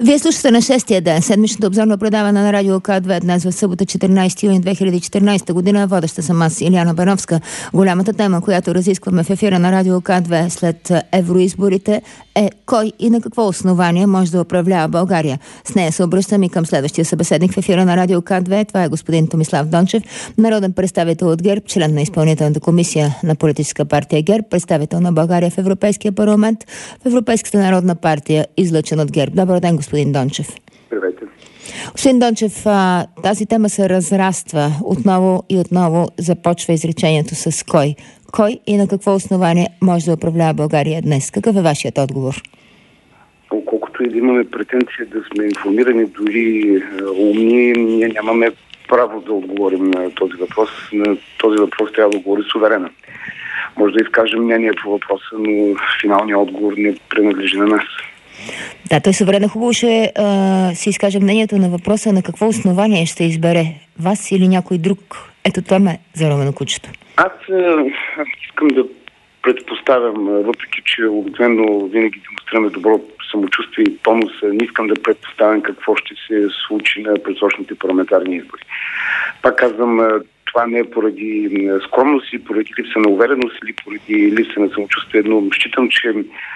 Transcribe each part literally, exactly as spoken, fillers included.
Вие слушате на шестия ден, седмичното обзорно предаване на Радио К две днес в събота, четиринайсети юни две хиляди и четиринайсета година. Водеща съм аз, Илияна Бановска. Голямата тема, която разискваме в ефира на Радио К две след евроизборите е кой и на какво основание може да управлява България. С нея се обръщам и към следващия събеседник в ефира на Радио К две. Това е господин Томислав Дончев, народен представител от ГЕРБ, член на изпълнителната комисия на политическа партия ГЕРБ, представител на България в Европейския парламент, в Европейската народна партия, излъчен от ГЕРБ. Добър ден, господин Дончев. Здравейте. Господин Дончев, тази тема се разраства. Отново и отново започва изречението с кой. Кой и на какво основание може да управлява България днес? Какъв е вашият отговор? Колкото и да имаме претенция да сме информирани, дори умни, ние нямаме право да отговорим на този въпрос. На този въпрос трябва да отговори суверена. Може да изкажем мнение по въпроса, но финалният отговор не принадлежи на нас. Да, той суверенно хубаво ще а, си изкаже мнението на въпроса на какво основание ще избере вас или някой друг. Ето това ме зарова на кучето. Аз, аз искам да предпоставям, въпреки че обикновено винаги демонстрираме добро самочувствие и тонус, не искам да предпоставям какво ще се случи на предсрочните парламентарни избори. Пак казвам, това не е поради скромност и поради липса на увереност или поради липса на самочувствие, но считам, че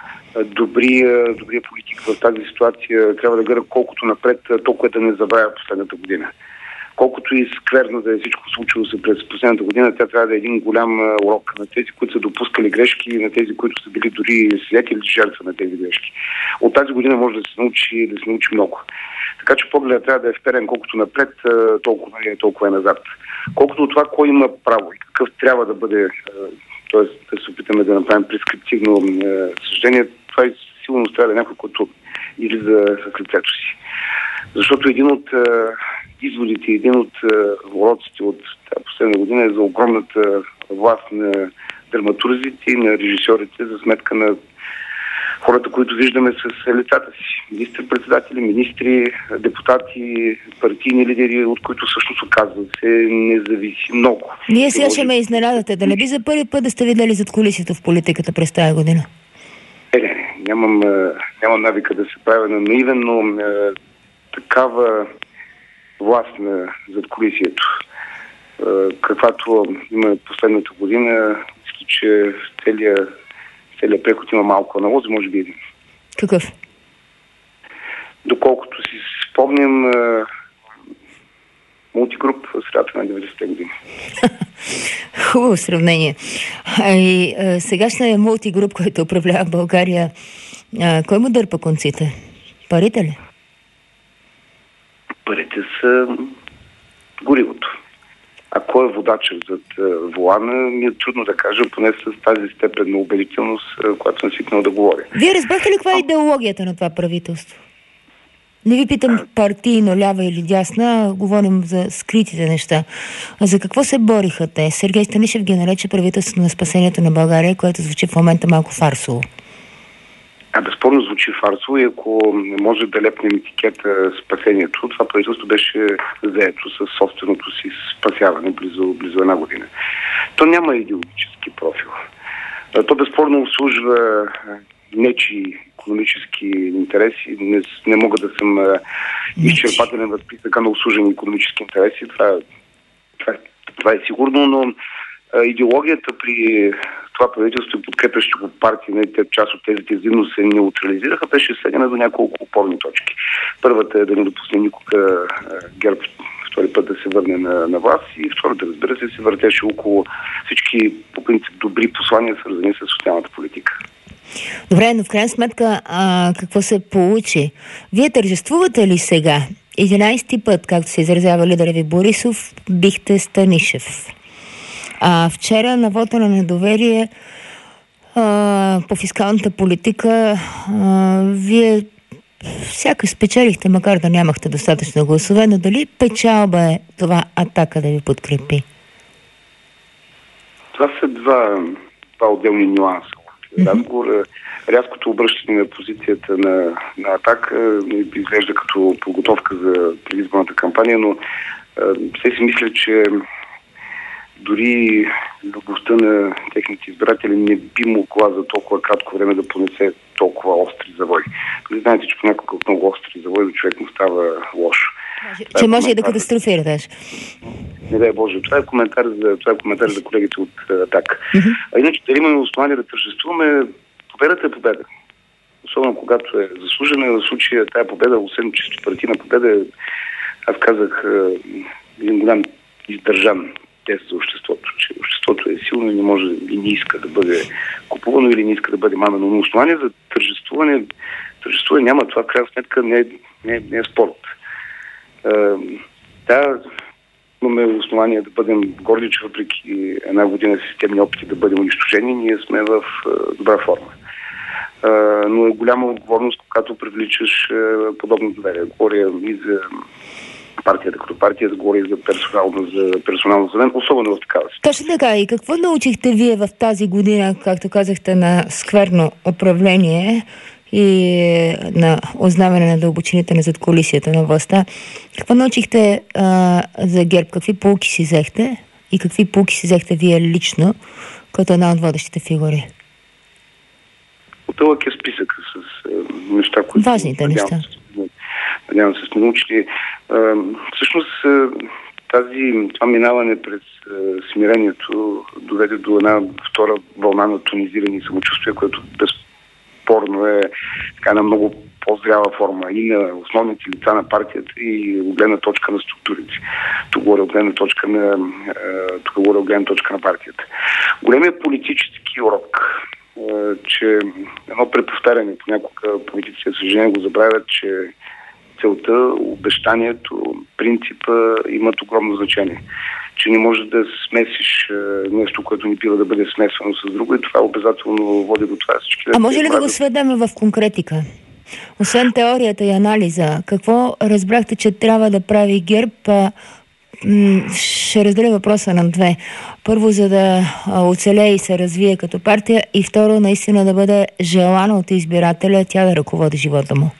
добрия, добрия политик в тази ситуация трябва да гледа колкото напред, толкова да не забравя последната година. Колкото и скверно да е всичко случило се през последната година, тя трябва да е един голям урок на тези, които са допускали грешки и на тези, които са били дори свидетели жертва на тези грешки. От тази година може да се научи, да се научи много. Така че погледът трябва да е вперен колкото напред, толкова е, толкова е назад. Колкото от това, кой има право и какъв трябва да бъде, т.е. да се опитаме да направим прескриптивно съждение, това е сигурно трябва да е някой, който излиза с лицето си. Защото един от изводите, един от уроците от тази последна година е за огромната власт на драматурзите и на режисьорите за сметка на хората, които виждаме с лицата си. Министри-председатели, министри, депутати, партийни лидери, от които всъщност оказва се не зависи много. Ние сега ще ме изненадате. Да не би за първи път да сте видели зад кулисите в политиката през тази година? Е, не, нямам, нямам навика да се правя на наивен, но е, такава власт на задкулисието, е, каквато има последната година, мисля, че целият целият преход има малко аналози, може би един. Какъв? Доколкото си спомням, е, мултигруп в средата на деветдесетте години. Хубаво сравнение. А и а, сегашният мултигруп, който управлява България, а, кой му дърпа конците? Парите ли? Парите са горивото. А кой е водачът зад волана, ми е трудно да кажа, поне с тази степен на убедителност, която съм свикнал да говоря. Вие разбрахте ли каква е идеологията на това правителство? Не ви питам партийно, лява или дясна, говорим за скритите неща. А за какво се бориха те? Сергей Станишев ги нарече правителството на спасението на България, което звучи в момента малко фарсово. А безспорно звучи фарсово и ако не може да лепнем етикета спасението, това правителство беше заето с собственото си спасяване близо, близо една година. То няма идеологически профил. То безспорно обслужва нечи икономически интереси. Не, не мога да съм изчерпателен в списъка на обслужени икономически интереси. Това, това, това е сигурно, но идеологията при това правителство и подкрепящи го партии, част от тези взаимно се неутрализираха, беше следена до няколко опорни точки. Първата е да не допусне никога ГЕРБ втори път да се върне на, на власт и втората, разбира се, се въртеше около всички по принцип добри послания, свързани с социалната политика. Добре, но в крайна сметка а, какво се получи? Вие тържествувате ли сега? единайсети път, както се изразява лидера ви Борисов, бихте Станишев. А вчера на вота на недоверие а, по фискалната политика а, вие сякаш спечелихте, макар да нямахте достатъчно гласове, но дали печалба е това Атака да ви подкрепи? Това са два, два отделни нюанса. Mm-hmm. Разговор, рязкото обръщане на позицията на, на Атака изглежда като подготовка за предизборната кампания, но все си мисля, че дори любовта на техните избиратели не би могла за толкова кратко време да понесе толкова остри завой. Нали знаете, че понякога от много остри завой човек му става лошо. Че е може и да катастрофира даже. Не дай Боже. Това е коментар за, това е коментар за колегите от АТАК. Uh-huh. А иначе, дали имаме основание да тържествуваме, победата е победа. Особено когато е заслужена. В случая тая победа, освен чисто партийна победа, аз казах един голям издържан тест за обществото, че обществото е силно и не може и не иска да бъде купувано или не иска да бъде мамено. Но основание за тържествуване, тържествуване няма. Това в крайна сметка не е, не е, не е спорт. Да, имаме основание да бъдем горди, че въпреки една година системни опити да бъдем унищожени, ние сме в добра форма. Но е голяма отговорност, когато привличаш подобно доверие. Говоря и за партията като партия, да говоря и за персонално, за персонално за мен, особено в такава си. Точно така. И какво научихте вие в тази година, както казахте, на скверно управление и на узнаване на дълбочините на задкулисията на властта? Какво научихте а, за ГЕРБ? Какви поуки си взехте? И какви поуки си взехте вие лично, като една от водещите фигури? Дълъг е списък с е, неща, които... Важните неща. Надявам се сме научили. Е, всъщност е, тази, това минаване през е, смирението доведе до една втора вълна на тонизиране и самочувствие, което безспорно е така на много по-зряла форма и на основните лица на партията и от гледна точка на структурите. Тук говоря от гледна точка на, е, тук говоря от гледна точка на партията. Големият политически урок, че едно преповтаряне, понякога политици, съжаление, го забравят, че целта, обещанието, принципа имат огромно значение. Че не можеш да смесиш нещо, което не бива да бъде смесвано с друго и това обязателно води до това всички. А може ли да го сведем в конкретика? Освен теорията и анализа, какво разбрахте, че трябва да прави ГЕРБ? Ще разделя въпроса на две. Първо, за да оцелее и се развие като партия, и второ, наистина да бъде желана от избирателя тя да ръководи живота му.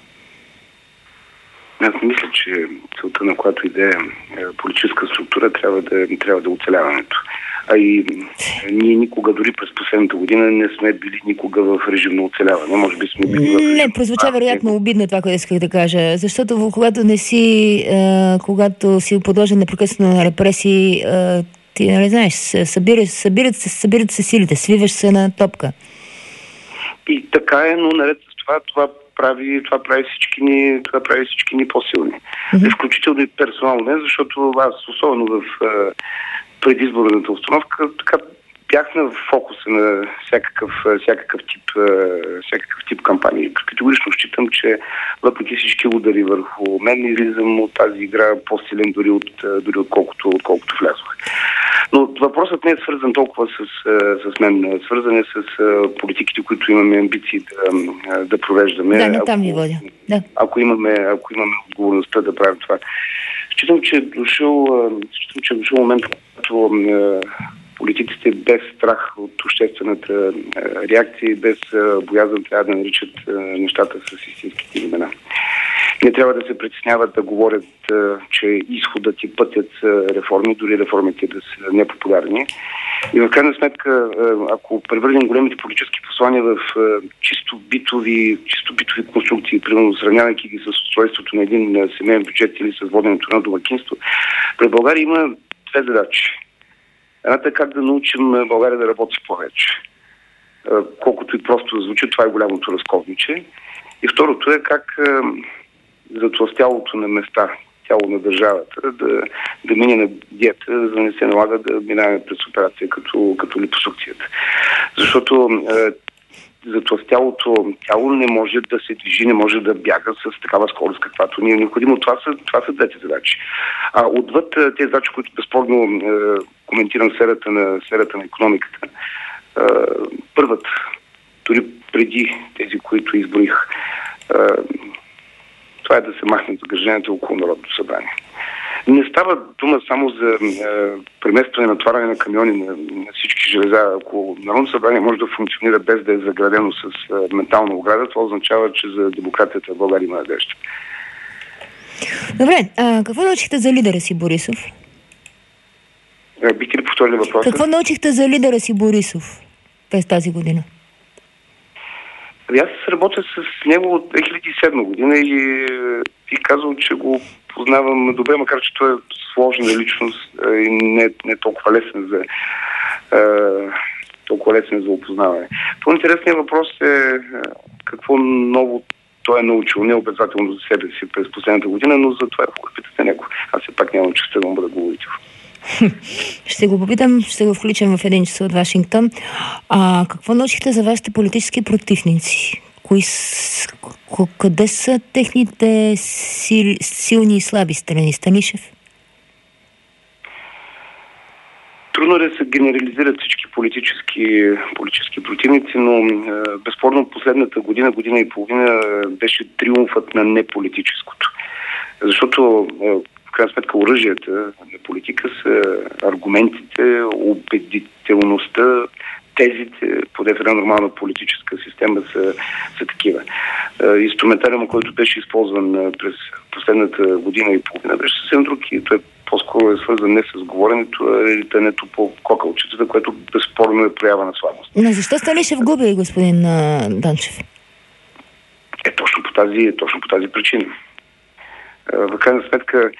Аз мисля, че целта, на която иде политическа структура, трябва да, трябва да оцеляването. А и ние никога, дори през последната година, не сме били никога в режим на оцеляване. Може би сме били в режим... Не, прозвуча вероятно обидно това, което исках да кажа. Защото когато не си, е, когато си подложен непрекъснато на репресии, е, ти не знаеш, събират, събират, се, събират се силите, свиваш се на топка. И така е, но наред с това, това прави, това прави всички ни, това прави всички ни по-силни. Mm-hmm. Включително и персонално, не, защото аз, особено в е, предизборната установка, така бях на фокуса на всякакъв, всякакъв, тип, всякакъв тип кампании. Категорично считам, че въпреки всички удари върху мен, излизам от тази игра по-силен дори, от, дори отколкото, отколкото влязох. Но въпросът не е свързан толкова с, с мен. Свързан е с политиките, които имаме амбиции да, да провеждаме. Да, не там ви водя. Да. Ако имаме, ако имаме отговорността да правим това. Считам, че е дошъл, считам, че е дошъл момент, когато политиците без страх от обществената реакция и без боязън трябва да наричат нещата с истинските имена. Не трябва да се притесняват да говорят, че изходът и пътят са реформи, дори реформите да са непопулярни. И в крайна сметка, ако превърнем големите политически послания в чисто битови, чисто битови конструкции, примерно сравнявайки ги с устройството на един семейен бюджет или с воденето на домакинство, пред България има две задачи. Едната е как да научим България да работи повече. Колкото и просто да звучи, това е голямото разковниче. И второто е как затлъстялото на места, тяло на държавата, да, да мине на диета, за да не се налага да минаваме през операция като, като липосукцията. Защото е, затлъстялото тяло не може да се движи, не може да бяга с такава скорост, каквато ни е необходимо. Това са, това са двете задачи. А отвъд тези задачи, които безспорно е, коментирам сферата на, сферата на икономиката, е, първат, дори преди тези, които изброих, е, това е да се махнат загреженията около Народното събрание. Не става дума само за е, преместване, натваряне на камиони на, на всички железа. Ако Народното събрание може да функционира без да е заградено с е, ментална ограда, това означава, че за демокрацията в България има надежда. Добре, а какво научихте за лидера си Борисов? Е, бихте ли повторили въпроса? Какво научихте за лидера си Борисов през тази година? Аз работя с него от две хиляди и седма година и бих казал, че го познавам добре, макар че той е сложна личност и не, не толкова лесен за толкова лесен за опознаване. По-интересният въпрос е какво ново той е научил, не обязателно за себе си през последната година, но за това го питате него. Аз все пак нямам честа да му бъда говорител. Ще го попитам, ще го включим в един час от Вашингтон. А какво научихте за вашите политически противници? Кои с... Къде са техните сил... силни и слаби страни? Станишев? Трудно е да се генерализират всички политически, политически противници, но е, безспорно последната година, година и половина беше триумфът на неполитическото. Защото е, в крайна сметка оръжията на политика са аргументите, убедителността, тезите, поне в една нормална политическа система са, са такива. Е, инструментариума, който беше използван през последната година и половина, беше съвсем друг и той по-скоро е свързан не с говоренето, а ритането по кокълчетата, което безспорно е проява на слабост. Но защо Станишев губи, господин а, Дончев? Е, точно по тази, точно по тази причина. В крайна сметка,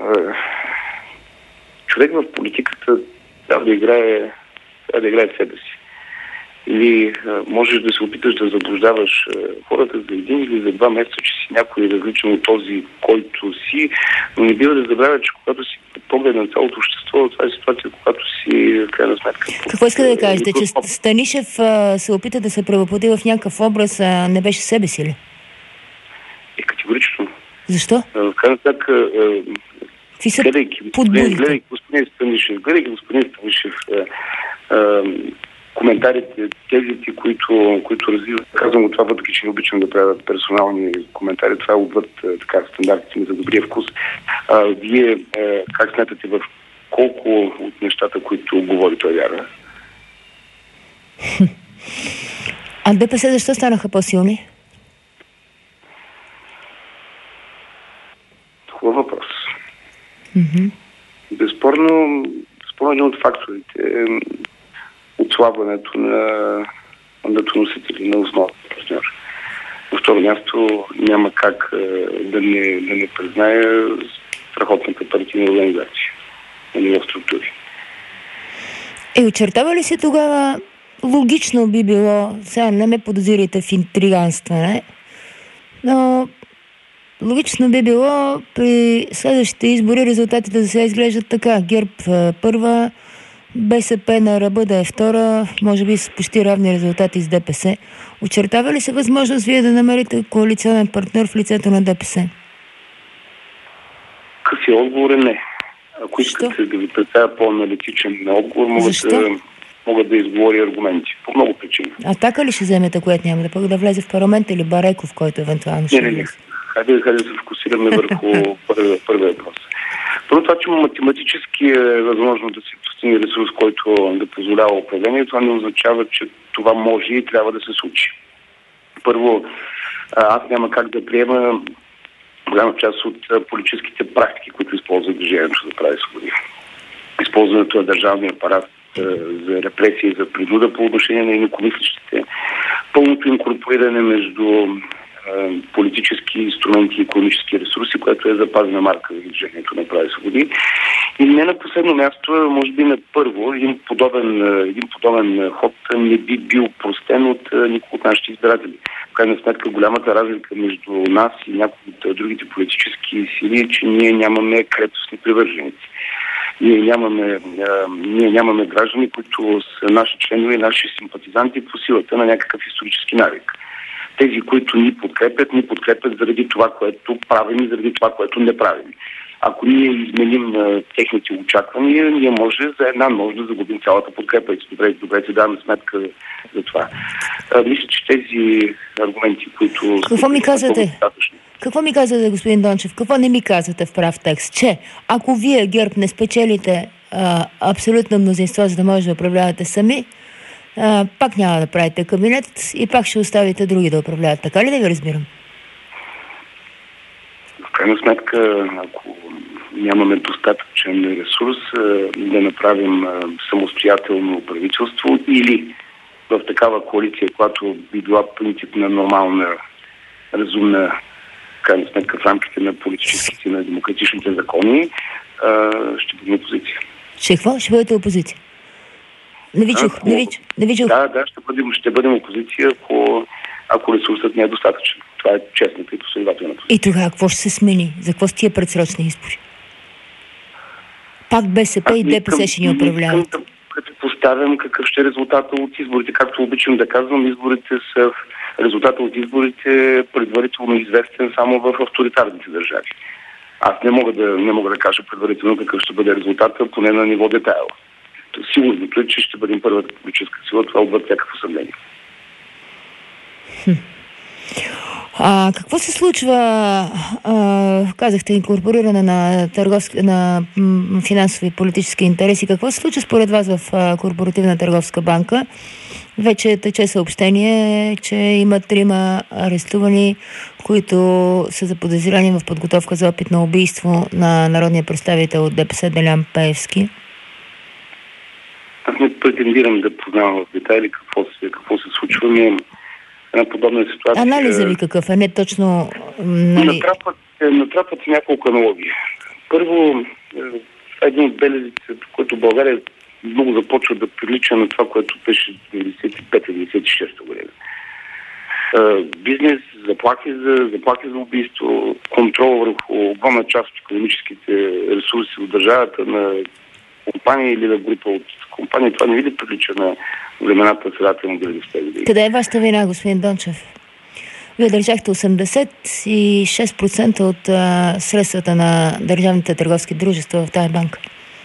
човек в политиката трябва да играе, трябва да играе себе си. Или можеш да се опиташ да заблуждаваш хората за един или за два месеца, че си някой различен от този, който си, но не бива да забравя, че когато си поглед на цялото общество, това е ситуация, когато си в крайна сметка. Какво искате да кажете, че Станишев се опита да се превъплъти в някакъв образ, а не беше себе си ли? Е, категорично. Защо? В крайна сметка, гледайки господин Станишев, гледайки господин Станишев, коментарите, тезите, които, които развиват. Казвам го това, въпреки че не обичам да правя персонални коментари. Това е отвъд така, стандартите ми за добрия вкус. А, вие а, как смятате в колко от нещата, които говори той вяра? А ДПС защо станаха по-силни? Хубав въпрос. Mm-hmm. Безспорно, безспорно един от факторите е отслабването на мандатоносители, на основния партньор. На второ място няма как да не, да не призная страхотната партийна организация на ниво структури. Е, очертава ли се тогава, логично би било, сега не ме подозирайте в интриганстване, но логично би било при следващите избори резултатите да се изглеждат така. ГЕРБ първа, БСП на ръба да е втора, може би с почти равни резултати с ДПС. Очертава ли се възможност вие да намерите коалиционен партньор в лицето на ДПС? Къси отговор е не. Ако искате да ви представя по-аналитичен отговор, могат да, могат да изговори аргументи. По много причини. Атака ли ще вземете, което няма да пък да влезе в парламент, или Бареков, който евентуално ще... Не, не, не. Хайде, хайде да се фокусираме върху първия, първия въпрос. Първо това, че математически е възможно да се постигне ресурс, който да позволява управление, това не означава, че това може и трябва да се случи. Първо, аз няма как да приема голяма част от политическите практики, които използват Движението за права и свободи. Използването на държавния апарат за репресия и за принуда по отношение на инакомислещите, пълното инкорпориране между политически инструменти и икономически ресурси, което е запазена марка за Движението на права и свободи. И не на последно място, може би на първо, един подобен, един подобен ход не би бил простен от никой от нашите избиратели. В крайна сметка, голямата разлика между нас и някои от другите политически сили е, че ние нямаме крепостни привърженици. Ние нямаме, а, ние нямаме граждани, които са наши членове и наши симпатизанти по силата на някакъв исторически навик. Тези, които ни подкрепят, ни подкрепят заради това, което правим и заради това, което не правим. Ако ние изменим а, техните очаквания, ние може за една нощ да загубим цялата подкрепа. И добре, добре си даваме сметка за това. А, мисля, че тези аргументи, които... Какво ми казвате? Какво ми казвате, господин Дончев? Какво не ми казвате в прав текст? Че ако вие, ГЕРБ, не спечелите а, абсолютно мнозинство, за да може да управлявате сами, а, пак няма да правите кабинет и пак ще оставите други да управляват. Така ли да ви разбирам? В крайна сметка, ако нямаме достатъчен ресурс да направим самостоятелно правителство или в такава коалиция, която би била принципна, нормална, разумна, крайна сметка в рамките на политическите и на демократичните закони, а, ще бъдем опозиция. Ще какво? Ще бъдете опозиция? Не ви чух, не ви, не ви чух. Да, да, ще бъдем, ще бъдем опозиция, ако, ако ресурсът не е достатъчен. Това е честната и последователна позиция. И тогава какво ще се смени? За какво с тия предсрочни избори? Пак БСП и ДПС ще ни управляват. Да предпоставям какъв ще е резултата от изборите. Както обичам да казвам, изборите са резултата от изборите предварително известен само в авторитарните държави. Аз не мога да, не мога да кажа предварително какъв ще бъде резултата, поне на ниво детайл. Сигурното е, че ще бъдем първата политическа сила, това отвъд всякакво съмнение. Хм. А какво се случва, а, казахте, инкорпориране на, търговски, на м, финансови и политически интереси, какво се случва според вас в а, Корпоративна търговска банка? Вече тече съобщение, че има трима арестувани, които са заподозрени в подготовка за опит на убийство на народния представител от ДПС Делян Пеевски. Аз не претендирам да познавам в детайли какво се, какво се случва, но една подобна ситуация... Анализа ви какъв е? Не точно... Нали... Натрапват, натрапват няколко аналогии. Първо, един от белезите, който България много започва да прилича на това, което беше деветдесет и пета деветдесет и шеста година. Бизнес, заплахи за, заплахи за убийство, контрол върху огромна част от икономическите ресурси от държавата на компания или на група от компании. Това не ви ли прилича на времената средата на деветдесетте години? Къде е вашата вина, господин Дончев? Вие държахте осемдесет и шест процента от а, средствата на държавните търговски дружества в тази банка.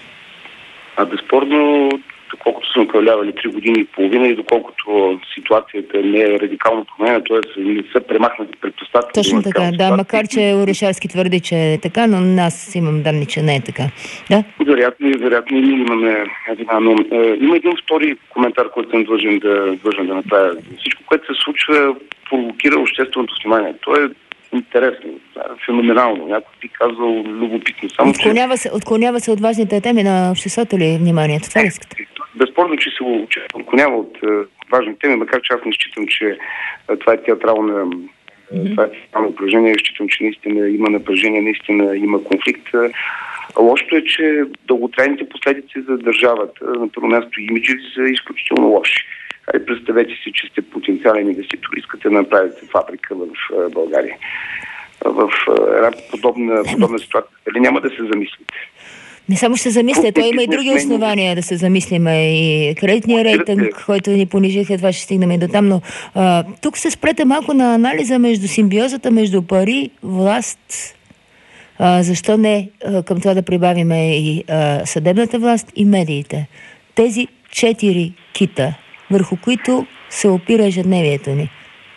А безспорно, доколкото сме управлявали три години и половина и доколкото ситуацията не е радикално променена, т.е. не са премахнати предпоставки. Точно така, да, ситуация. Макар че Орешарски твърди, че е така, но аз имам данни, че не е така. Да? Вероятно, вероятно и ние имаме една, но е, има един втори коментар, който съм длъжен да, длъжен да направя. Всичко, което се случва, провокира общественото внимание. То е интересно, феноменално. Някой би казал любопитно. Само, отклонява, че... се, отклонява се от важните теми на обществото ли вниманието? Това ли искате? Безспорно, че се отклонява от е, важни теми, макар че аз не считам, че е, това е театрална mm-hmm. това е театрално упражнение. Считам, че наистина има напрежение, наистина има конфликт. Лошото е, че дълготрайните последици за държавата, на първо място имиджи, са изключително лоши. Ай, представете си, че сте потенциален инвеститор, искате да направите фабрика в България. В една подобна, подобна ситуация, дали няма да се замислите? Не само ще се замисля, той има и други основания да се замислиме. И кредитния рейтинг, който ни понижиха, това ще стигнем и до там. Но а, тук се спрете малко на анализа между симбиозата, между пари, власт. А, защо не а, към това да прибавиме и а, съдебната власт и медиите? Тези четири кита, върху които се опира ежедневието ни.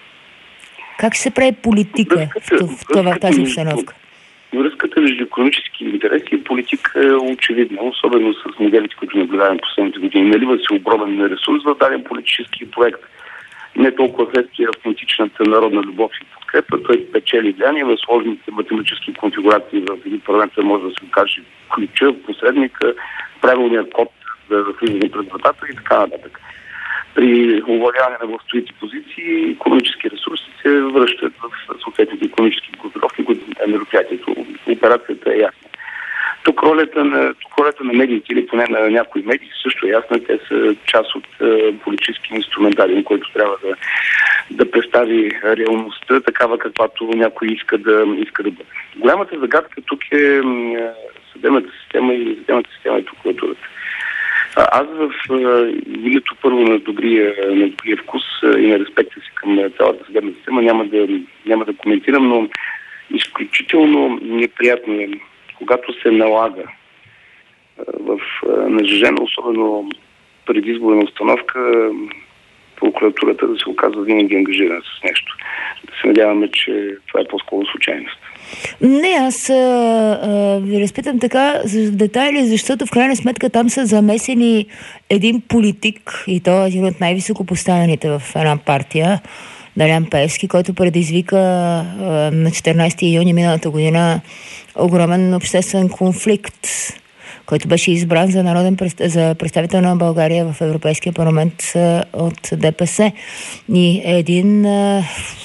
Как ще се прави политика в, в, това, в тази обстановка? Връзката между икономически интереси и политика е очевидна, особено с моделите, които наблюдаваме последните години. Налива се огромен ресурс в даден политически проект. Не толкова следствие автентичната народна любов и подкрепа. Той печели влияние в сложните математически конфигурации в един парламент, може да се окаже ключа, посредника, правилния код за влизане пред вратата и така нататък. При овладяване на властовите позиции, икономически ресурси се връщат в съответните икономически групировки, които е мероприятието. Операцията е ясна. Тук ролята на, тук ролята на медиите, или поне на някои медии, също е ясна. Те са част от е, политически инструментариум, който трябва да, да представи реалността, такава каквато някой иска да, иска да бъде. Голямата загадка тук е, е съдебната система и съдебната система е прокуратурата. Аз в името първо на добрия, на добрия вкус и на респекта си към цялата съдебна система няма да, няма да коментирам, но изключително неприятно е, когато се налага в нажежена, особено предизборна установка, прокуратурата да се оказва винаги ангажирана с нещо. Да се надяваме, че това е по-скоро случайност. Не, аз а, а, ви разпитам така за детайли, защото в крайна сметка там са замесени един политик, и то е един от най-високо поставените в една партия, Делян Пеевски, който предизвика а, на четиринайсети юни миналата година огромен обществен конфликт, който беше избран за народен за представител на България в Европейския парламент от ДПС. И един а,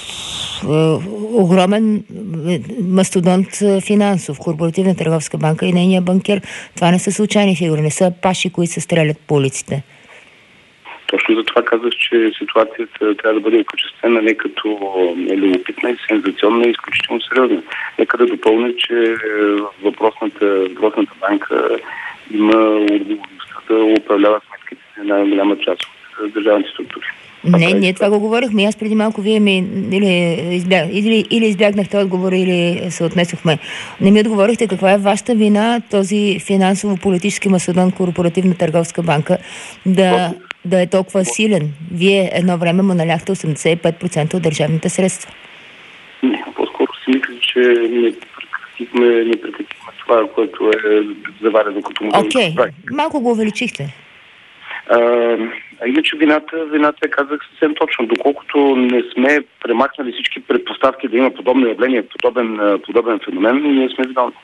огромен мастодонт финансов, Корпоративна търговска банка и нейния банкер. Това не са случайни фигури, не са паши, които се стрелят по улиците. Точно за това казах, че ситуацията трябва да бъде окачествена не като любопитна и сензационна и изключително сериозна. Нека да допълня, че въпросната, въпросната банка има отговорността да управлява сметките на най-голяма част от държавните структури. Не, ние това го говорихме. Аз преди малко вие ми или, избяг, или, или избягнахте отговора, или се отнесохме. Не ми отговорихте каква е вашата вина този финансово-политически масодон Корпоративна търговска банка да, да е толкова силен. Вие едно време му наляхте осемдесет и пет процента от държавните средства. Не, по-скоро си мисля, че не прекратихме, не прекратихме това, което е заварено като модел. Окей, okay. Малко го увеличихте. А, а иначе вината, вината я казах съвсем точно. Доколкото не сме премахнали всички предпоставки да има подобно явление, подобен, подобен феномен, ние сме виновни.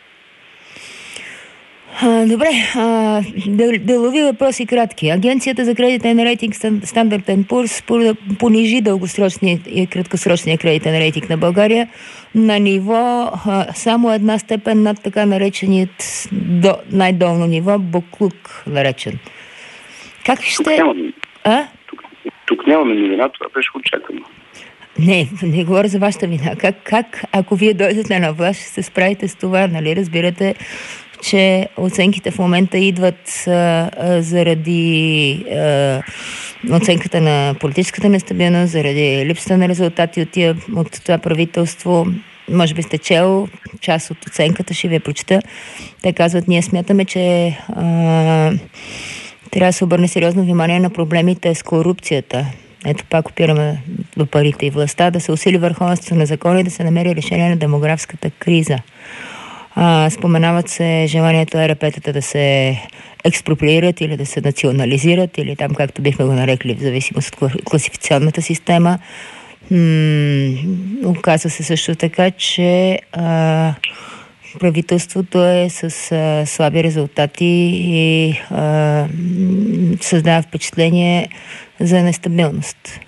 Добре, а, делови въпроси кратки. Агенцията за кредитен рейтинг Standard енд Poor's понижи дългосрочния и краткосрочния кредитен рейтинг на България на ниво а, само една степен над така нареченият до, най-долно ниво буклук наречен. Как ще... Тук нямаме, а? тук, тук нямаме вина, това беше очаквано. Не, не говоря за вашата вина. Как, как ако вие дойдете на власт, ще се справите с това, нали? Разбирате, че оценките в момента идват а, а, заради а, оценката на политическата нестабилност, заради липсата на резултати от, тия, от това правителство. Може би сте чел част от оценката, ще ви я прочета. Те казват, ние смятаме, че а, трябва да се обърне сериозно внимание на проблемите с корупцията. Ето пак опираме до парите и властта, да се усили върховенството на закона и да се намери решение на демографската криза. А, споменават се желанието е ер пе-тата да се експроприират или да се национализират, или там както бихме го нарекли, в зависимост от класификационната система. М- оказва се също така, че а, правителството е с а, слаби резултати и а, създава впечатление за нестабилност.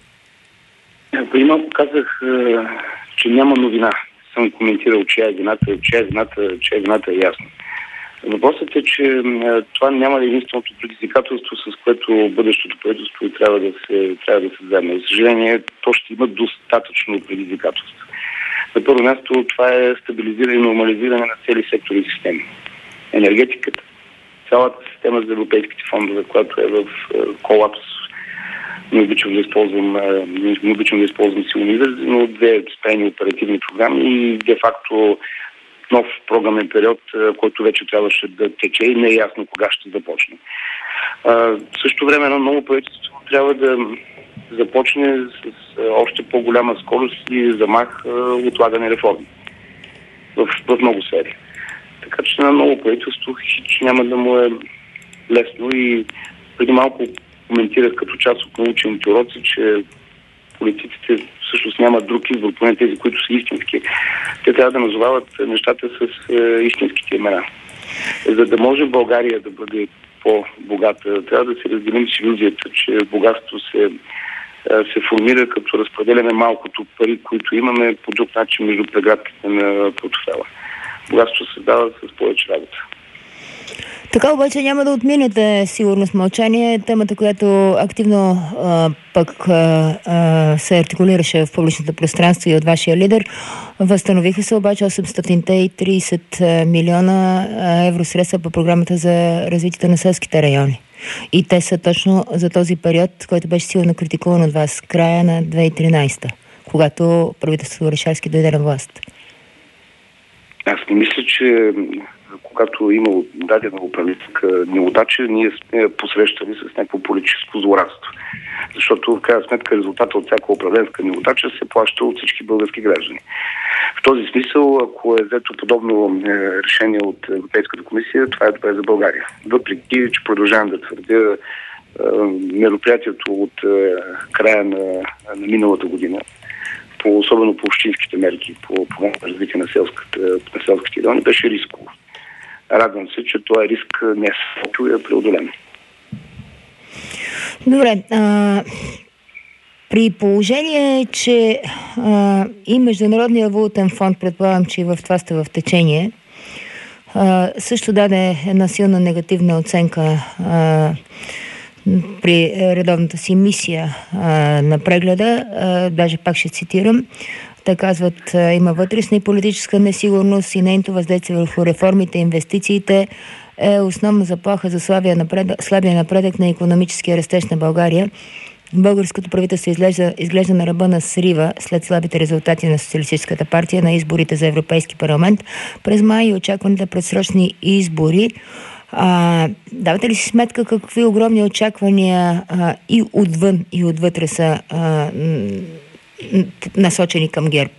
Преди малко казах, че няма новина. Съм коментирал, че е вината, че е вината, че е вината е ясно. Въпросът е, че това няма единственото предизвикателство, с което бъдещото правителство трябва да се, трябва да се вземе. За съжаление, то ще има достатъчно предизвикателство. На първо място, това е стабилизиране и нормализиране на цели сектори и системи. Енергетиката, цялата система за европейските фондове, която е в колапс. Не обичам да използвам, не обичам да използвам силни изрази, но две спрени оперативни програми и де-факто нов програмен период, който вече трябваше да тече и не е ясно кога ще започне. А, в същото време едно ново правителство трябва да започне с още по-голяма скорост и замах отлагане реформи в, в много сфери. Така че на ново правителство хич няма да му е лесно и преди малко коментирах като част от научените уроци, че политиците всъщност нямат друг избор, поне тези, които са истински. Те трябва да назовават нещата с е, истинските имена. За да може България да бъде по-богата, трябва да се разделим с иллюзията, че богатство се, е, се формира като разпределяме малкото пари, които имаме по друг начин между преградките на портфела. Богатство се създава с повече работа. Така обаче няма да отминете сигурно с мълчание темата, която активно а, пък а, а, се артикулираше в публичното пространство и от вашия лидер. Възстановиха се обаче осемстотин и тридесет милиона евро средства по програмата за развитието на селските райони. И те са точно за този период, който беше силно критикуван от вас, края на две хиляди и тринадесета, когато правителството Орешарски дойде на власт. Аз не мисля, че когато има дадена управленска неудача, ние сме посрещали с някакво политическо злорадство. Защото в крайна сметка резултата от всяка управленска неудача се плаща от всички български граждани. В този смисъл, ако е взето подобно решение от Европейската комисия, това е добре за България. Въпреки, че продължавам да твърдя, мероприятието от края на, на миналата година, по, особено по общинските мерки, по програма за развитие на селските райони, беше рисково. Радвам се, че този риск не е също и е преодолен. Добре. А, при положение, че а, и Международния валутен фонд, предполагам, че и в това сте в течение, а, също даде една силна негативна оценка а, при редовната си мисия а, на прегледа. А, даже пак ще цитирам. Те казват, а, има вътрешна и политическа несигурност и нейното въздействие върху реформите и инвестициите е основна заплаха за слабия напредък, слабия напредък на икономическия растеж на България. Българското правителство изглежда, изглежда на ръба на срива след слабите резултати на Социалистическата партия на изборите за Европейски парламент през май и очакваните предсрочни избори. А, давате ли си сметка какви огромни очаквания а, и отвън, и отвътре са а, насочени към ГЕРБ?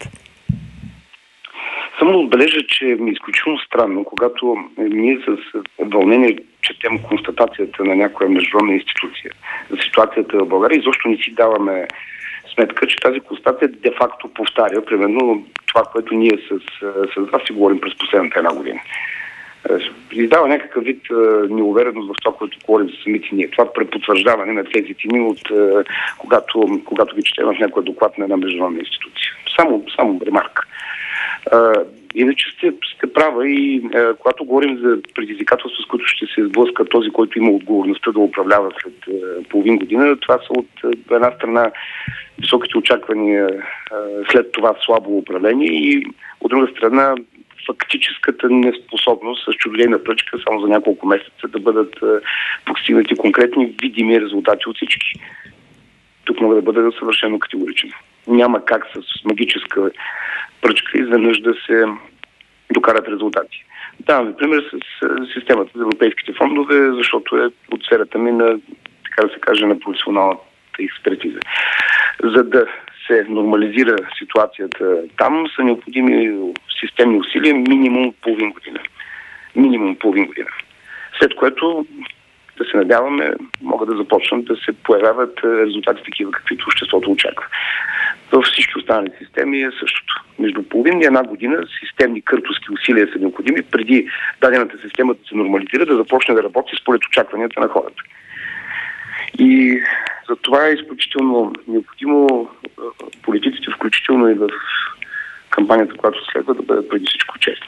Само да отбележа, че ми е изключително странно, когато ние с вълнение четем констатацията на някоя международна институция за ситуацията в България и защо не си даваме сметка, че тази констатация де-факто повтаря примерно това, което ние с, с вас си говорим през последната една година. Издава някакъв вид неувереност в това, което говорим за самите ние. Това препотвърждаване на тези теми от когато, когато ги четем в някой доклад на една международна институция. Само, само ремарка. Uh, иначе сте, сте права и uh, когато говорим за предизвикателства, с които ще се сблъска този, който има отговорността да управлява след uh, половин година, това са от uh, една страна високите очаквания, uh, след това слабо управление и от друга страна фактическата неспособност с чудодейна пръчка само за няколко месеца да бъдат uh, постигнати конкретни видими резултати от всички. Тук мога да бъда съвършено категоричен. Няма как с магическа пръчка изведнъж да се докарат резултати. Давам ви пример с системата за европейските фондове, защото е от сферата ми на, така да се каже, на професионалната експертиза. За да се нормализира ситуацията там, са необходими системни усилия минимум половин година. Минимум половин година. След което да се надяваме, могат да започнат да се появяват резултати такива, каквито обществото очаква. Във всички останали системи е същото. Между половин и една година системни къртовски усилия са необходими преди дадената система да се нормализира, да започне да работи според очакванията на хората. И за това е изключително необходимо политиците, включително и в кампанията, която следва, да бъдат преди всичко честни.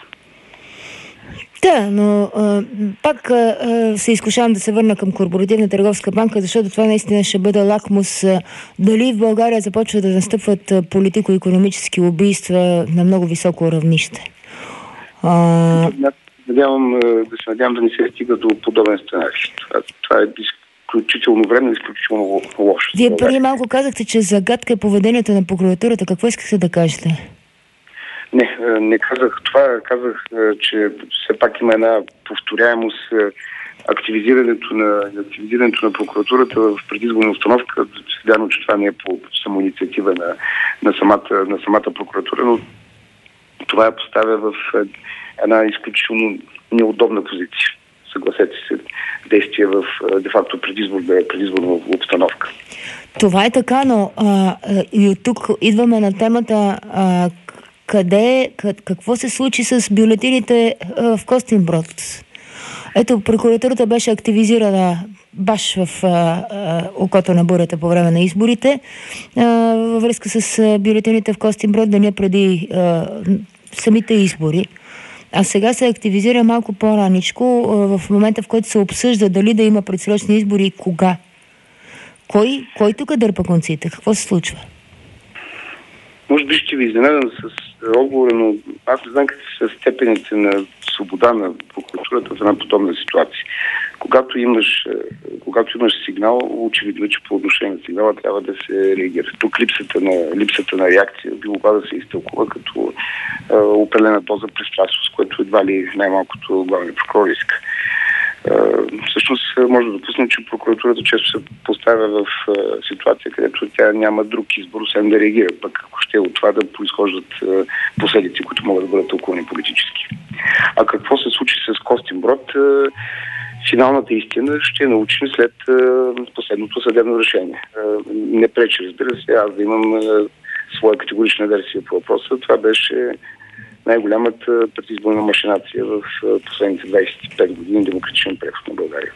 Да, но а, пак а, се изкушавам да се върна към Корпоративна търговска банка, защото това наистина ще бъде лакмус а, дали в България започва да настъпват политико-икономически убийства на много високо равнище. А... Надявам, да се надявам да не се стига до подобен сценарий. Това, това е изключително време и изключително лошо. Вие преди малко казахте, че загадка е поведението на прокуратурата. Какво искахте да кажете? Не, не казах това. Казах, че все пак има една повторяемост. Активизирането на, активизирането на прокуратурата в предизборна установка. Вярно, че това не е по самоинициатива на, на, самата, на самата прокуратура, но това я поставя в една изключително неудобна позиция. Съгласете се, действие в де-факто предизборна, предизборна обстановка. Това е така, но а, и от тук идваме на темата а, къде, какво се случи с бюлетините в Костинброд. Ето, прокуратурата беше активизирана баш в а, а, окото на бурята по време на изборите а, във връзка с а, бюлетините в Костинброд, деня преди а, самите избори. А сега се активизира малко по-раничко, а, в момента, в който се обсъжда дали да има предсрочни избори и кога. Кой, кой тук дърпа конците? Какво се случва? Може би ще ви изненадам с отговора, но аз не знам какви са степените на свобода на прокуратурата в една подобна ситуация. Когато имаш, когато имаш сигнал, очевидно, че по отношение на сигнала трябва да се реагира. Тук липсата на, липсата на реакция би могла да се изтълкува като а, определена доза пристрастност, което едва ли най-малкото главният прокурор иска. Uh, всъщност може да допуснем, че прокуратурата често се поставя в uh, ситуация, където тя няма друг избор, освен да реагира, пък ако ще е от това да произхождат uh, последици, които могат да бъдат тълкувани политически. А какво се случи с Костинброд? Uh, финалната истина ще научим след uh, последното съдебно решение. Uh, не пречи, разбира се, аз да имам uh, своя категорична версия по въпроса. Това беше най-голямата предизборна машинация в последните двадесет и пет години демократичен преход на България.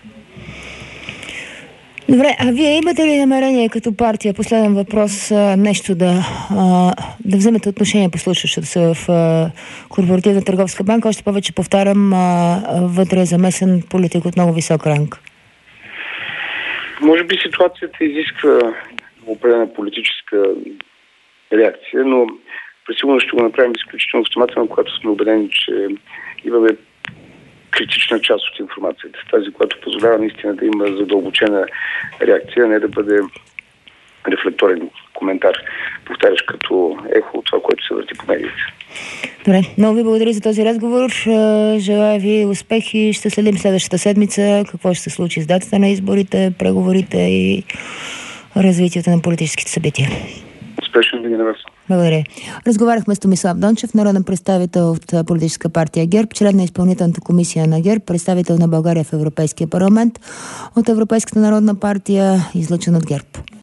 Добре, а вие имате ли намерение като партия, последен въпрос, нещо да, да вземете отношение по случващото се в Корпоративна търговска банка? Още повече повтарям, вътре е замесен политик от много висок ранг. Може би ситуацията изисква определена политическа реакция, но през сигурно ще го направим изключително внимателно, когато сме убедени, че имаме критична част от информацията. Тази, която позволява наистина да има задълбочена реакция, не да бъде рефлекторен коментар, повтаряш като ехо от това, което се върти по медиите. Добре, много ви благодаря за този разговор. Желая ви успех и ще следим следващата седмица какво ще се случи с датата на изборите, преговорите и развитието на политическите събития. Успешен ден на вас. Благодаря. Разговаряхме с Томислав Дончев, народен представител от политическа партия ГЕРБ, член на изпълнителната комисия на ГЕРБ, представител на България в Европейския парламент, от Европейската народна партия, излъчен от ГЕРБ.